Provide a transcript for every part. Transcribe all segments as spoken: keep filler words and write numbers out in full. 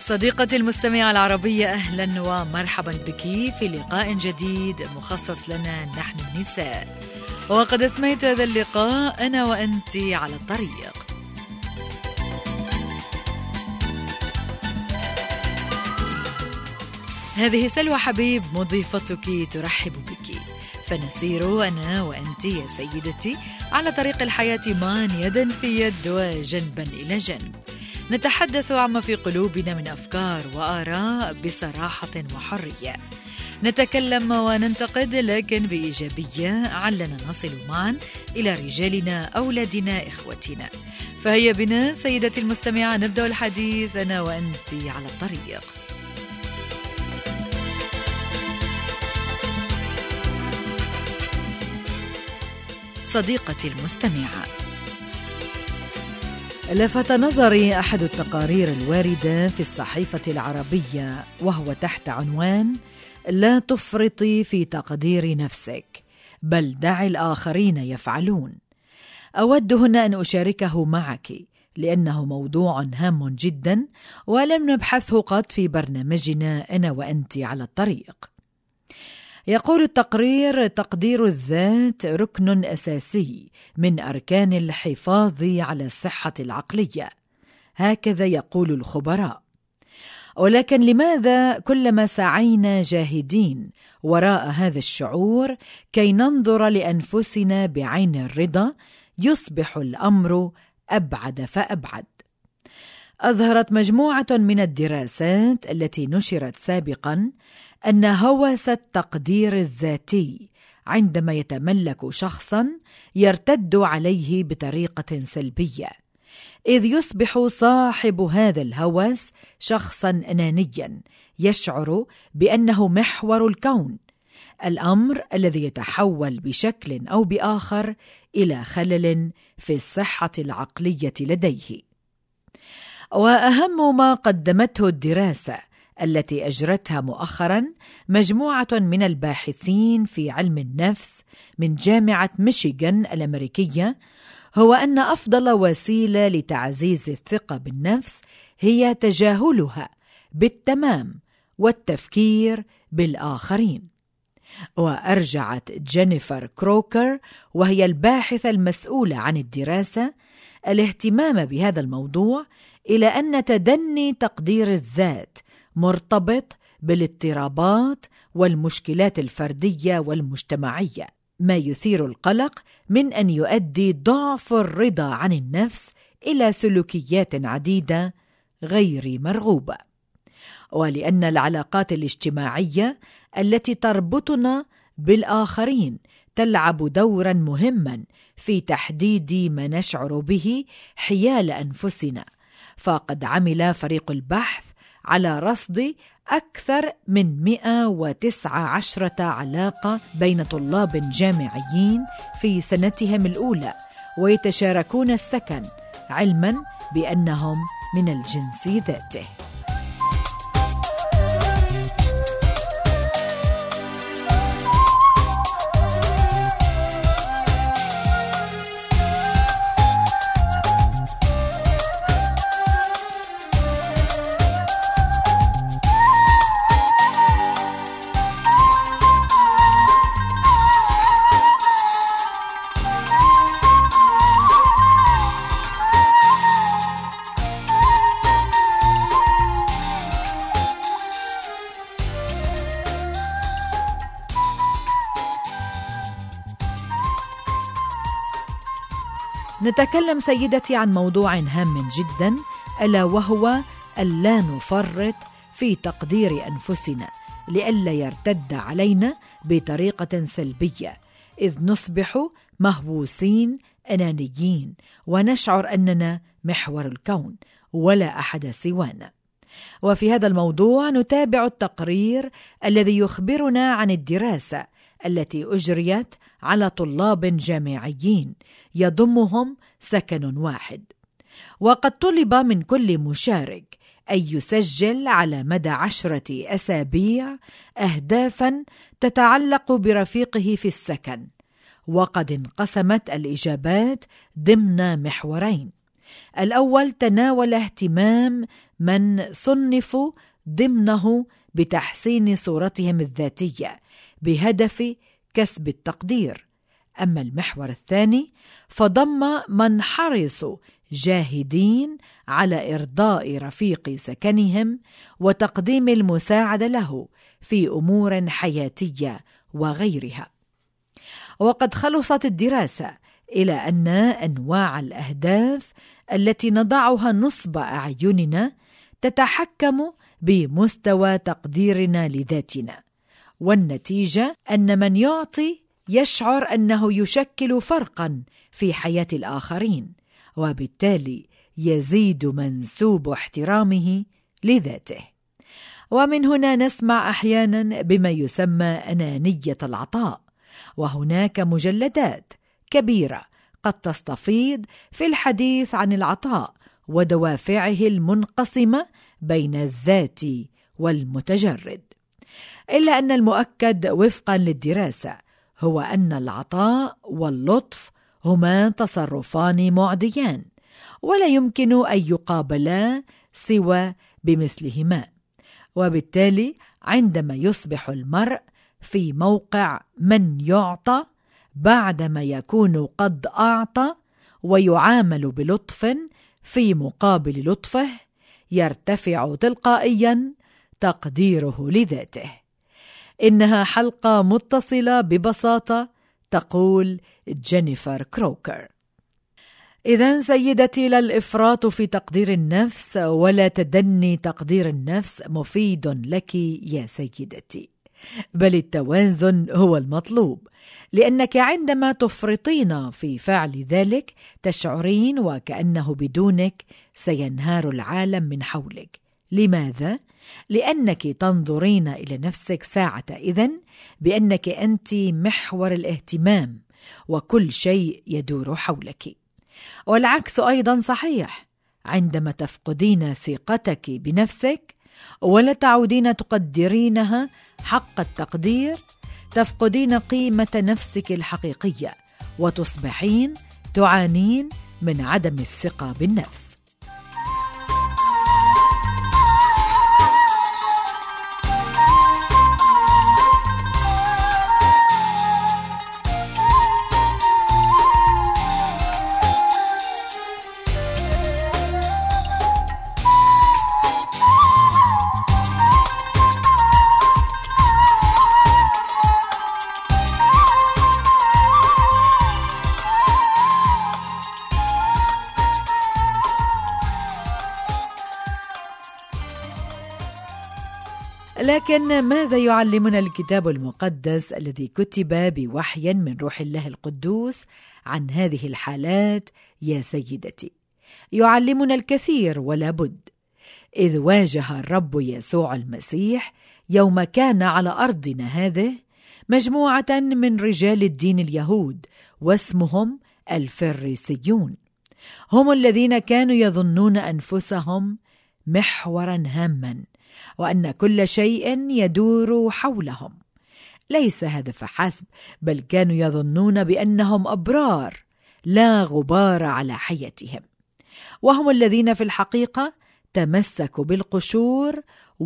صديقتي المستمعة العربية، أهلا ومرحبا بك في لقاء جديد مخصص لنا نحن النساء. وقد اسميت هذا اللقاء أنا وأنت على الطريق. هذه سلوى حبيب مضيفتك ترحب بك، فنسير أنا وأنت يا سيدتي على طريق الحياة معا يدا في يد وجنبا إلى جنب، نتحدث عما في قلوبنا من أفكار وآراء بصراحة وحرية، نتكلم وننتقد لكن بإيجابية علنا نصل معا إلى رجالنا، أولادنا، إخوتنا. فهيا بنا سيدتي المستمعة نبدأ الحديث أنا وأنت على الطريق. صديقتي المستمعة، لفت نظري أحد التقارير الواردة في الصحيفة العربية، وهو تحت عنوان لا تفرطي في تقدير نفسك بل دع الآخرين يفعلون. أود هنا أن أشاركه معك لأنه موضوع هام جدا ولم نبحثه قط في برنامجنا أنا وأنت على الطريق. يقول التقرير: تقدير الذات ركن أساسي من أركان الحفاظ على الصحة العقلية، هكذا يقول الخبراء. ولكن لماذا كلما سعينا جاهدين وراء هذا الشعور كي ننظر لأنفسنا بعين الرضا، يصبح الأمر أبعد فأبعد؟ أظهرت مجموعة من الدراسات التي نشرت سابقاً أن هوس التقدير الذاتي عندما يتملك شخصاً يرتد عليه بطريقة سلبية، إذ يصبح صاحب هذا الهوس شخصاً أنانياً يشعر بأنه محور الكون، الأمر الذي يتحول بشكل أو بآخر إلى خلل في الصحة العقلية لديه. وأهم ما قدمته الدراسة التي أجرتها مؤخراً مجموعة من الباحثين في علم النفس من جامعة ميشيغان الأمريكية هو أن أفضل وسيلة لتعزيز الثقة بالنفس هي تجاهلها بالتمام والتفكير بالآخرين. وأرجعت جينيفر كروكر، وهي الباحثة المسؤولة عن الدراسة، الاهتمام بهذا الموضوع إلى أن تدني تقدير الذات مرتبط بالاضطرابات والمشكلات الفردية والمجتمعية، ما يثير القلق من أن يؤدي ضعف الرضا عن النفس إلى سلوكيات عديدة غير مرغوبة. ولأن العلاقات الاجتماعية التي تربطنا بالآخرين تلعب دورا مهما في تحديد ما نشعر به حيال أنفسنا، فقد عمل فريق البحث على رصد أكثر من مئة وتسعة عشر علاقة بين طلاب جامعيين في سنتهم الأولى ويتشاركون السكن، علما بأنهم من الجنس ذاته. نتكلم سيدتي عن موضوع هام جدا، ألا وهو ألا نفرط في تقدير أنفسنا لئلا يرتد علينا بطريقة سلبية، إذ نصبح مهووسين أنانيين ونشعر أننا محور الكون ولا أحد سوانا. وفي هذا الموضوع نتابع التقرير الذي يخبرنا عن الدراسة التي أجريت على طلاب جامعيين يضمهم سكن واحد. وقد طلب من كل مشارك أن يسجل على مدى عشرة أسابيع أهدافاً تتعلق برفيقه في السكن، وقد انقسمت الإجابات ضمن محورين: الأول تناول اهتمام من صنفوا ضمنه بتحسين صورتهم الذاتية بهدف كسب التقدير، أما المحور الثاني فضم من حرصوا جاهدين على إرضاء رفيق سكنهم وتقديم المساعدة له في أمور حياتية وغيرها. وقد خلصت الدراسة إلى أن أنواع الأهداف التي نضعها نصب أعيننا تتحكم بمستوى تقديرنا لذاتنا، والنتيجة أن من يعطي يشعر أنه يشكل فرقاً في حياة الآخرين، وبالتالي يزيد منسوب احترامه لذاته. ومن هنا نسمع أحياناً بما يسمى أنانية العطاء، وهناك مجلدات كبيرة قد تستفيض في الحديث عن العطاء ودوافعه المنقسمة بين الذات والمتجرد، إلا أن المؤكد وفقاً للدراسة هو أن العطاء واللطف هما تصرفان معديان ولا يمكن أن يقابلا سوى بمثلهما، وبالتالي عندما يصبح المرء في موقع من يعطى بعدما يكون قد أعطى ويعامل بلطف في مقابل لطفه، يرتفع تلقائيا تقديره لذاته. إنها حلقة متصلة ببساطة، تقول جينيفر كروكر. إذن سيدتي، لا الإفراط في تقدير النفس ولا تدني تقدير النفس مفيد لك يا سيدتي، بل التوازن هو المطلوب، لأنك عندما تفرطين في فعل ذلك تشعرين وكأنه بدونك سينهار العالم من حولك. لماذا؟ لأنك تنظرين إلى نفسك ساعة إذن بأنك أنت محور الاهتمام وكل شيء يدور حولك. والعكس أيضا صحيح، عندما تفقدين ثقتك بنفسك ولا تعودين تقدرينها حق التقدير تفقدين قيمة نفسك الحقيقية وتصبحين تعانين من عدم الثقة بالنفس. لكن ماذا يعلمنا الكتاب المقدس الذي كتب بوحي من روح الله القدوس عن هذه الحالات يا سيدتي؟ يعلمنا الكثير ولا بد، إذ واجه الرب يسوع المسيح يوم كان على أرضنا هذه مجموعة من رجال الدين اليهود واسمهم الفريسيون، هم الذين كانوا يظنون أنفسهم محوراً هاماً وأن كل شيء يدور حولهم. ليس هذا فحسب، بل كانوا يظنون بأنهم أبرار لا غبار على حياتهم، وهم الذين في الحقيقة تمسكوا بالقشور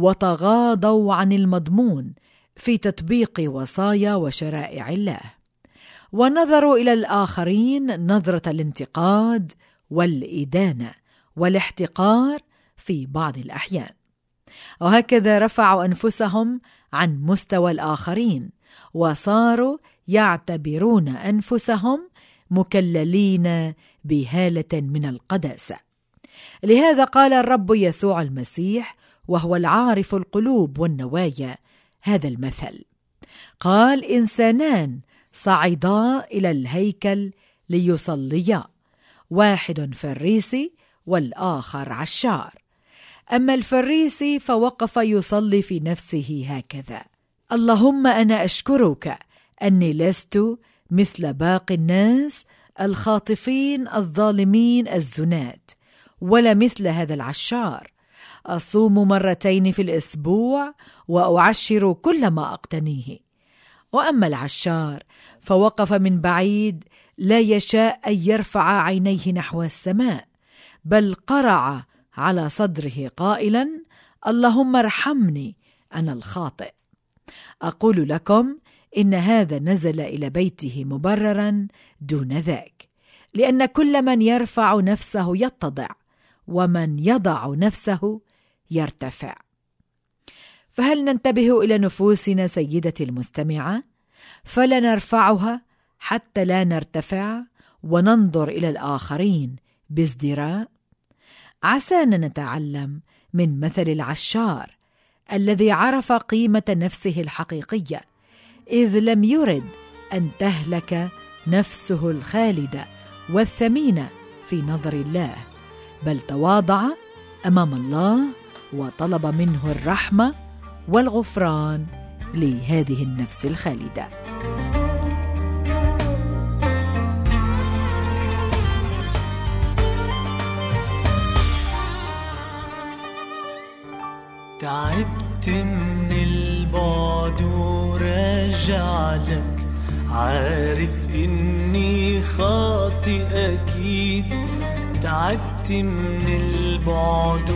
وتغاضوا عن المضمون في تطبيق وصايا وشرائع الله، ونظروا إلى الآخرين نظرة الانتقاد والإدانة والاحتقار في بعض الأحيان، وهكذا رفعوا أنفسهم عن مستوى الآخرين وصاروا يعتبرون أنفسهم مكللين بهالة من القداسة. لهذا قال الرب يسوع المسيح وهو العارف القلوب والنوايا هذا المثل، قال: إنسانان صعدا إلى الهيكل ليصليا، واحد فريسي والآخر عشار. أما الفريسي فوقف يصلي في نفسه هكذا: اللهم أنا أشكرك أني لست مثل باقي الناس الخاطفين الظالمين الزنات، ولا مثل هذا العشار، أصوم مرتين في الأسبوع وأعشر كل ما أقتنيه. وأما العشار فوقف من بعيد لا يشاء أن يرفع عينيه نحو السماء، بل قرع على صدره قائلا: اللهم ارحمني أنا الخاطئ. أقول لكم إن هذا نزل إلى بيته مبررا دون ذاك، لأن كل من يرفع نفسه يتضع، ومن يضع نفسه يرتفع. فهل ننتبه إلى نفوسنا سيدتي المستمعة؟ فلا نرفعها حتى لا نرتفع وننظر إلى الآخرين بازدراء. عسانا نتعلم من مثل العشار الذي عرف قيمة نفسه الحقيقية، إذ لم يرد أن تهلك نفسه الخالدة والثمينة في نظر الله، بل تواضع أمام الله وطلب منه الرحمة والغفران لهذه النفس الخالدة. تعبت من البعد وراجع لك، عارف إني خاطئ أكيد. تعبت من البعد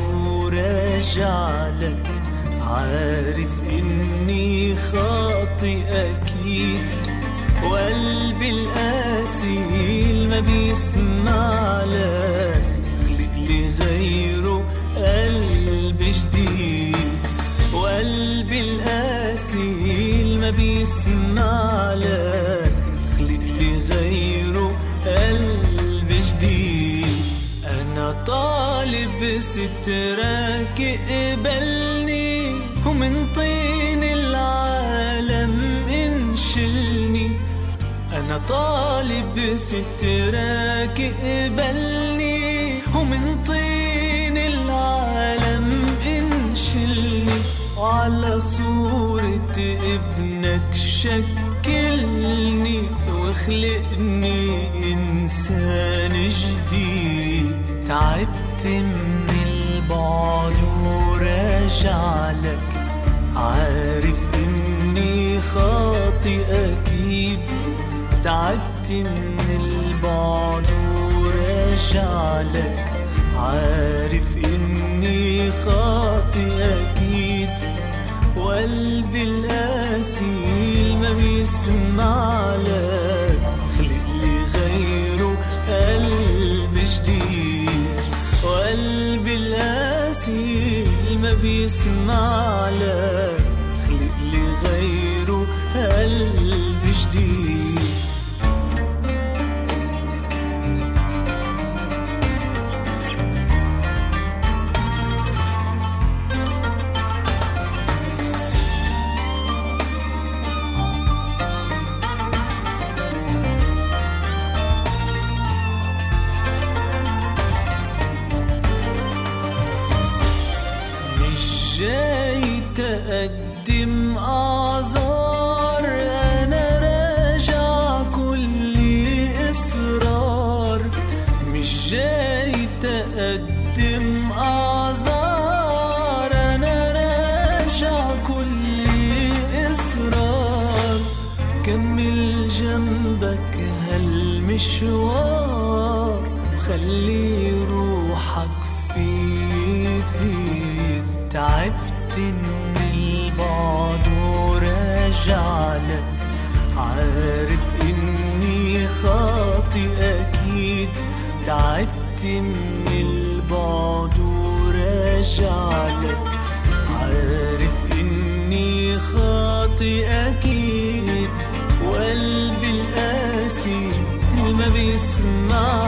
وراجع لك، عارف إني خاطئ أكيد. وقلبي القاسي ما بيسمع لك، خلق لي غيره قلب جديد. وقلبي القاسي ما بيسمع لك، خلق لي غيره قلب جديد. أنا طالب سترك اقبلني، ومن طين العالم انشلني. أنا طالب سترك اقبلني، ومن طين العالم انشلني. وعلى صورة ابنك شكلني، وخلقني إنسان جديد. تعبت من البعد وراجع لك، عارف إني خاطئ أكيد. تعبت من البعد وراجع لك، عارف إني خاطئ أكيد. وقلبي القاسي ما بيسمع لك، خلق لي غيره قلب جديد. وقلبي القاسي ما بيسمع لك، خلق لي غيره قلب جديد. جاي تقدم أعذار، أنا راجع كل إصرار. مش جاي تقدم أعذار، أنا راجع كل إصرار. كمل جنبك هالمشوار، خلي روحك فيه فيه. تعبت من البعد وراجع لك، عارف إني خاطئ أكيد. تعبت من البعد وراجع لك، عارف إني خاطئ أكيد. وقلبي القاسي ما بيسمع